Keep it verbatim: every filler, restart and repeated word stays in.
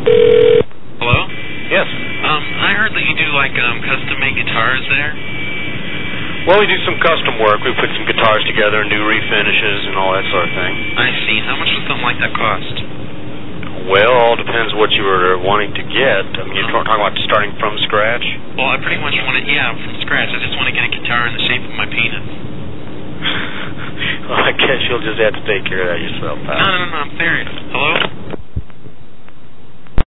Hello? Yes. Um, I heard that you do, like, um, custom-made guitars there. Well, we do some custom work. We put some guitars together, new refinishes, and all that sort of thing. I see. How much would something like that cost? Well, all depends what you were wanting to get. I mean, you're Um, talking about starting from scratch? Well, I pretty much want to, yeah, from scratch. I just want to get a guitar in the shape of my penis. Well, I guess you'll just have to take care of that yourself, pal. No, no, no, no, I'm serious.